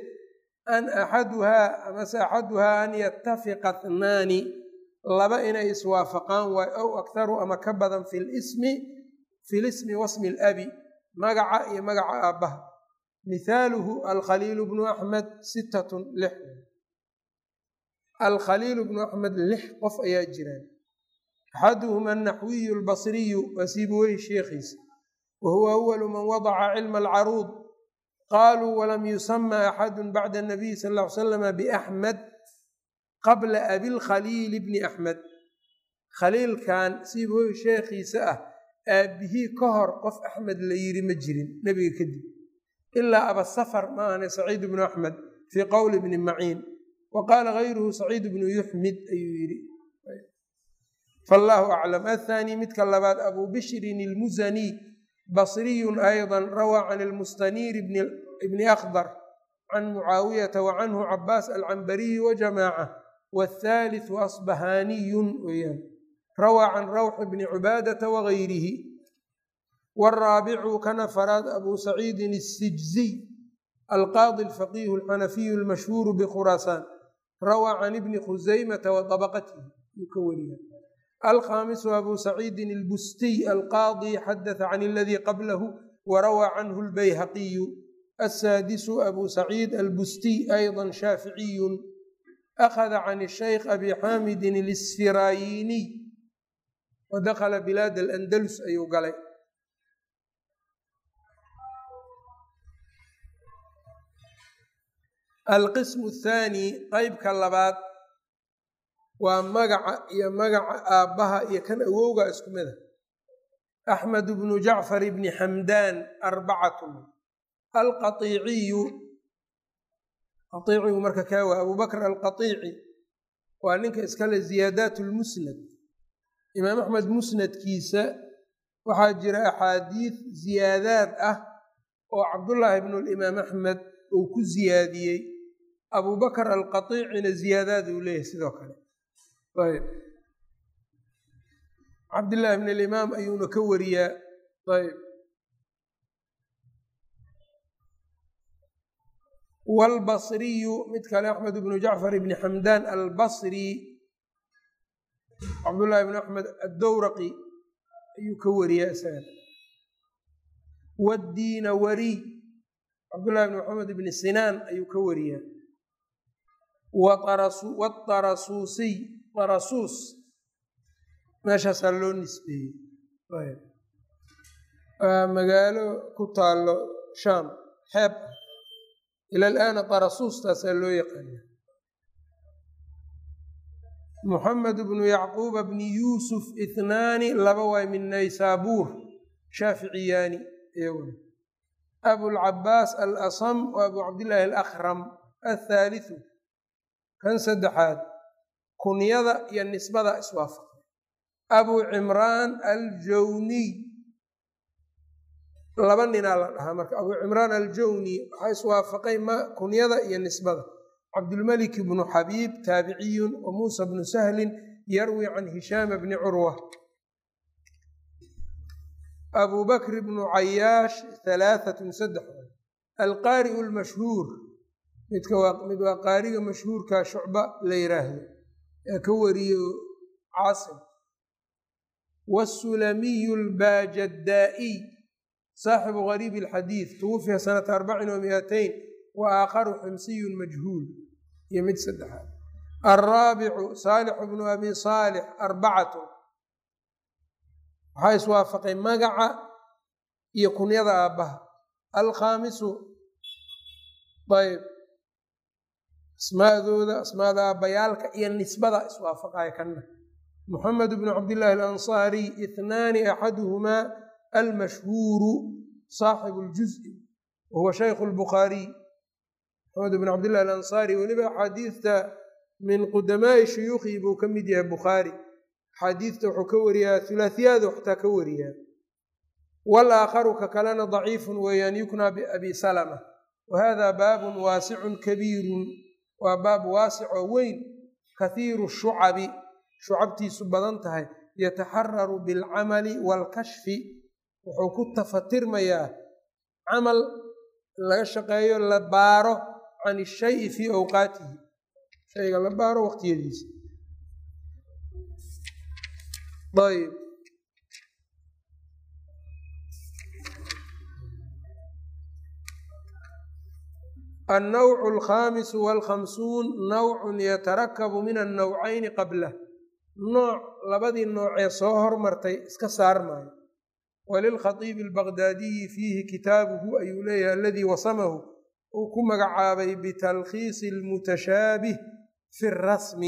axaduhaa an yatafiqa ithnaani, laba inay iswaafaqaan waay ow akharu ama ka badan fi lismi wasmi alabi, magaca iyo magaca aabbaha. mithaaluhu alkhaliilu bnu axmed 6 alkhaliilu bnu axmed 6 qof ayaa jiraan. axaduhuma anaxwiyu albasriyu waa siibuwey sheekhiisa, wahuwa awalu man wadaca cilma alcaruud. qaaluu walam yusama axadu bacda anabiy sal ll ly slama biaxmed qabla abilkhaliili bni axmed. khaliilkan siibuwey sheekhiisa ah aabbihii ka hor qof axmed la yiri ma jirin nebiga kadib, ilaa abasafar ma ahane saciid bnu axmed fii qowli bni maciin, wa qaala gayruhu saciid bnu yuxmid ayuu yidhi. fallaahu aclam. athaani midka labaad abuu bishrin ilmuzani basriyun ayضa rawaa can ilmustaniir bni akhdar can mucaawiyata wa canhu cabaas alcambariyi wajamaaca. wاthaalitثu asbahaaniyun weyaan rawaa can rawxi bni cubaadata wagayrihi. wاraabicu kanafaraad abuu saciidin الsijziy alqaadi alfaqiihu alxanafiyu almashhuuru bikhuraasaan rawaa can ibni khusaymata wa طabaqatihi yuu ka wariya. alkhaamisu abuu saciidin albustiy alqaadi xadaثa can aladii qablahu warawaa canhu albayhaqiyu. asaadisu abuu saciid albustiy ayضa shaaficiyun akhada can الshaykh abi xaamidin اlisfirayiniy wadakhala bilaad alandalus ayuu galay. alqismu athaani qeybka labaad waa magaca iyo magaca aabbaha iyo kan awowga isku mida. axmed bnu jacfar bni xamdaan 4. alqaiiciyu qaiicigu marka kaa waa abubakr alqaiici waa ninka iskale ziyaadaat lmusnad. imaam axmed musnadkiisa waxaa jira axaadiid ziyaadaad ah oo cabdullaahi bnu limaam axmed uu ku ziyaadiyey. abubakr alqaiicina ziyaadaad uu leeyahay sidoo kale. ayb cabdillaahi bn alimaam ayuuna ka wariyaa. ayb wاlbasriyu mid kale axmed bnu jacfar bni xamdaan albasri cabdullaahi bn axmed addowraqi ayuu ka wariyaa isaga. wاddiinawariy cabdullahi bn maxamed bni sinaan ayuu ka wariyaa. wاtarasuusiy tarasuus meeshaasaa loo nisbeeyey. waa magaalo ku taalo shaam xeeb ila alaana tarasuustaasaa loo yaqaana. muxamed bnu yacquuba bni yuusuf 2 laba waay min naysaabuur shaaficiyaani iyaguna. abulcabaas alasam wa abu cabdillaahi alakram. athaalitثu kan saddexaad kunyada iyo nisbada iswaafaqay. abuu cimraan aljawniy 2 ninaa la dhahaa marka. abuu cimraan aljawni waxaa iswaafaqay kunyada iyo nisbada. cabdulmalik bnu xabiib taabiciyun wa muusa bnu sahlin yarwi can hishaama bni curwa. abuu bakr bnu cayaash 3 alqaari'u lmashhuur mid waa qaariga mashhuurka shucba la yiraahdo ee ka wariyo caasim. wاsulamiyu lbaajadaa'iy saaxibu gariib اlxadiid twufiya sanata 400 wa aakharu ximsiyun majhuul iyo mid saddexaad. alraabicu saalixu bnu abi saalix 4 waxaa iswaafaqay magaca iyo kunyada aabbaha. alkhaamisu ayb asmaadooda asmaada aabbayaalka iyo nisbada iswaafaqaya kana moxamed bnu cabdillaahi alansaariy itnaani axaduhumaa almashhuuru saaxibu اljuز'i wahuwa shaykhu اlbukhaariy. moxamed bnu cabdillahi alansaari weliba axaadiidta min qudamaa'i shuyuukhii buu ka mid yahay bukhaari. axaadiidta wuxuu ka wariyaa hulaahiyaadu xataa ka wariyaa. walaakharu ka kalena daciifun weeyaan yuknaa biabi salama. wahada baabun waasicun kabiirun waa baab waasic oo weyn kahiiru shucabi shucabtiisu badan tahay yataxararu bilcamali waalkashfi wuxuu ku tafatirmayaa camal laga shaqeeyo la baaro can ishayi fii awqaatihi shayga la baaro waqtiyadiisa. ayb النوع الخامس والخمسون نوع يتركب من النوعين قبله nooع labadii noocee soo hormartay iska saarmaayo. وللخطيب البغدادي فيه kitaaبه ayuu leeyahay اladي wasamahu uu ku magacaabay بتلkhiiص المتشhaaبه في الرسم.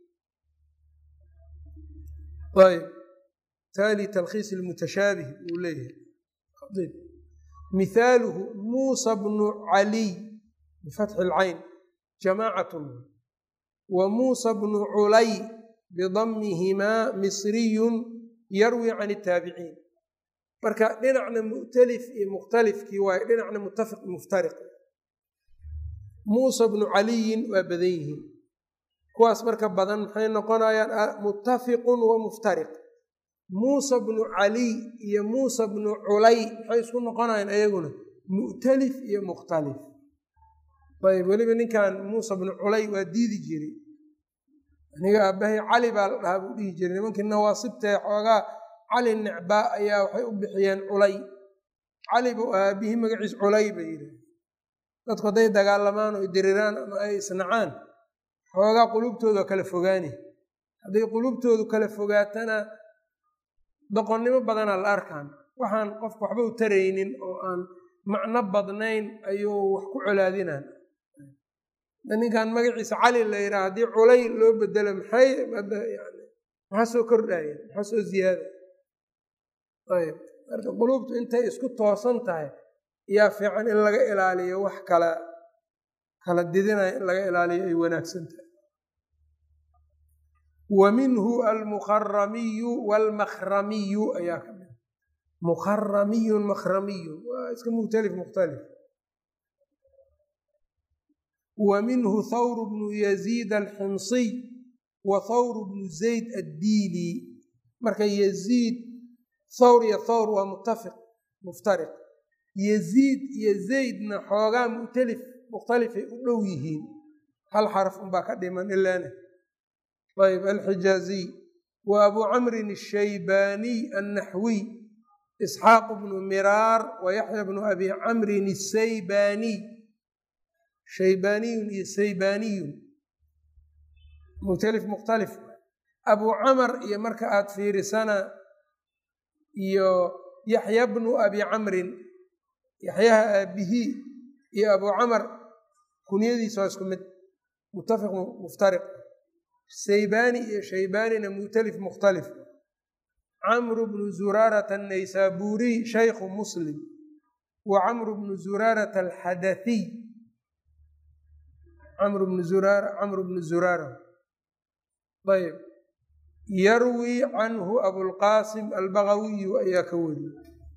ayb tali تلkhiiص المتشhaaبه uu leeyahay مثاaله موسى بن علي بفتح العين جماعة وموسى بن علي بضمهما مصري يروي عن التابعين. marka dhinacna mu'talif iyo mukhtalifkii waaye dhinacna mutafiq muftariq. muusa bnu caliyin waa badan yihiin kuwaas marka badan maxay noqonayaan mutafiqun wa muftariq. muusa bnu caliy iyo muusa bnu culay maxay isku noqonayaan ayaguna mu'talif iyo mukhtalif. ayb weliba ninkan muusa bnu culay waa diidi jiray aniga aabbahay cali baa la dhahaa buu dhihi jiray. nimankii nawaasibtae xoogaa cali necbaa ayaa waxay u bixiyeen culay. cali buu aabihii magaciis culay bay yidhi. dadku hadday dagaalamaan oo diriraan ama ay isnacaan xoogaa qulubtooda kala fogaani. hadday qulubtoodu kala fogaatana doqonnimo badanaa la arkaan waxaan qofka waxba u taraynin oo aan macno badnayn ayuu wax ku colaadinaan. ninkan magaciisa cali la yidhaha haddii culay loo bedelo maxaa soo kordhaya maxaa soo ziyaada. ayb marka quluubtu intay isku toosan tahay yaa fiican in laga ilaaliyo wax kala didinaya in laga ilaaliyo ay wanaagsan tahay. wa minhu almukharamiyu waalmakhramiyu ayaa ka mid mukharamiyun makhramiyun waa iska mukhtalif mukhtalif. wa minhu thawr bnu yaziid alximsiy wa thawr bnu zayd addiili. marka yaziid thawr iyo thawr waa mutafiq muftariq. yaziid iyo zaydna xoogaa mukhtalifay u dhow yihiin hal xaraf unbaa ka dhiman ilaane. ayb alxijaaziy wa abu camrin الshaybaaniy annaxwiy isxaaq bnu miraar wa yaxya bnu abi camrin الsaybaaniy shaybaaniyun iyo saybaaniyun mukhtalif mukhtalif. abu camar iyo marka aada fiirisana iyo yaxya bnu abi camrin yaxyaha aabihii iyo abu camar kunyadiisa waa isku mid mutafiq muftariq. saybaani iyo shaybaanina mukhtalif mukhtalif. camru bnu zuraarata annaysaabuuriy shaykhu muslim wa camru bnu zuraarata alxadathiy camru bnu zuraara. ayb yarwi canhu abulqaasim albagawiyu ayaa ka weriye.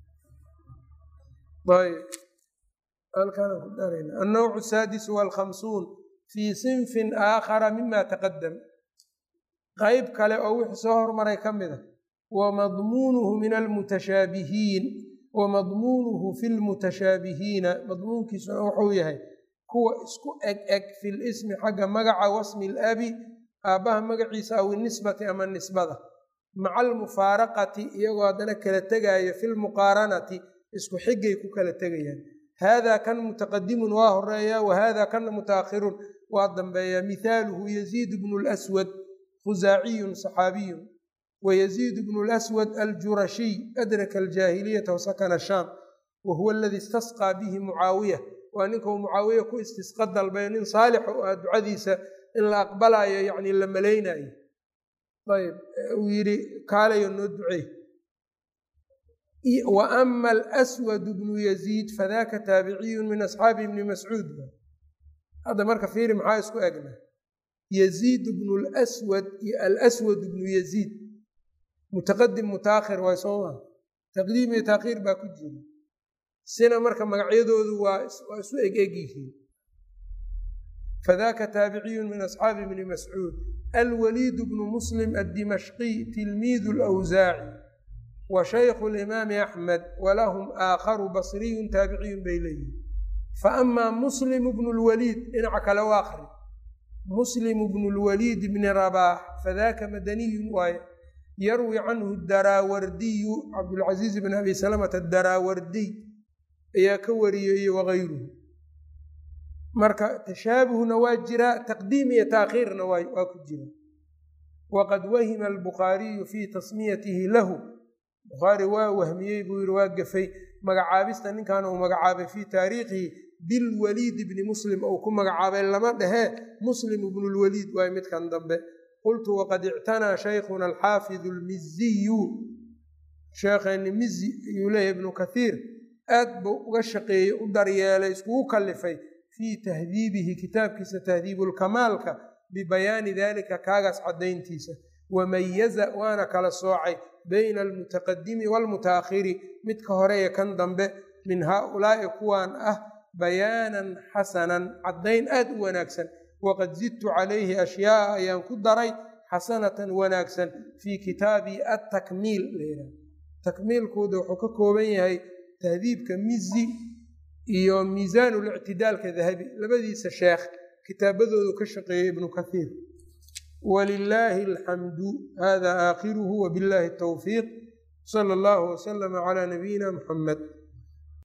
ayb halkaan ku darayna annawcu asaadisu waalkhamsuun fii sinfin aakhara mima taqadam. qayb kale oo wixii soo hormaray ka mid a wamadmuunuhu min almutashaabihiin wamadmuunuhu fi lmutashaabihiina madmuunkiisuna wuxuu yahay kuwa isku eg fi lismi xagga magaca wasmi labi aabbaha magaciisa aw inisbati ama nisbada maca almufaaraqati iyagoo haddana kala tegaayo fi lmuqaaranati isku xigay ku kala tegayaan. hada kan mutaqadimun waa horeeya wa hada kana mutaakhirun waa dambeeya. mithaaluhu yaziid bnu lswad khuzaaciyun saxaabiyun ويزيد بن الأسود الجرشي أدرك الجاهلية وسكن الشام وهو الذي استسقى به معاوية وأنكم معاوية كو استسقى dalbay صالح ducadiisa in la aqbalayo يعني la malaynayo طيب ويري كاليو noo ducey وأما الأسود بن يزيد فذاك تابعي من أصحاب ابن مسعود هذا marka fiiri maxaa isku egna يزيد بن الأسود بن يزيد متقدم متأخر waa soo تقديم iyo تأخير baa ku jira sina marka magacyadoodu waa isu egyihiin فذاك تابعي من أصحاب ابن مسعود الوليد بن مسلم الدمشقي تلميذ الأوزاعي وشيخ الإمام أحمد ولهم آخر بصري تابعي بيليه فأما مسلم بن الوليد إنعك لواخر مسلم بن الوليد بن رباح فذاك مدني يروي عنه الدراوردي عبد العزيز بن أبي سلمة الدراوردي يا كوري وغيره مركا تشابه نواجرا تقديم يتاخير نواجرا وقد وهم البخاري في تسميته له بخاري وهميي بيرواقفي مغعابستا إن كانوا مغعاب في تاريخه بالوليد بن مسلم أو كم مغعاب لما ده مسلم بن الوليد ويمت كان ضبه قلت وقد اعتنى شيخنا الحافظ المزي شيخنا المزي يليه ابن كثير أدبو وشقي ودريالي اسكو كلفي في تهذيبه كتاب كيس تهذيب الكمالك ببيان ذلك كاغس عدين تيسا وميز وانا كلا صوعي بين المتقدم والمتاخر متكهرية كان ضمبه من هؤلاء كوان بيانا حسنا عدين أد وناكسا وقد زدت عليه أشياء ينكدري حسنة وناكسا في كتابي التكميل تكميل كودو حكوكو بيهي تهذيب كميزي iyo ميزان الاعتدال كذهبي لبديس الشيخ كتابه كشقي ابن كثير ولله الحمد هذا آخره وبالله التوفيق صلى الله وسلم على نبينا محمد.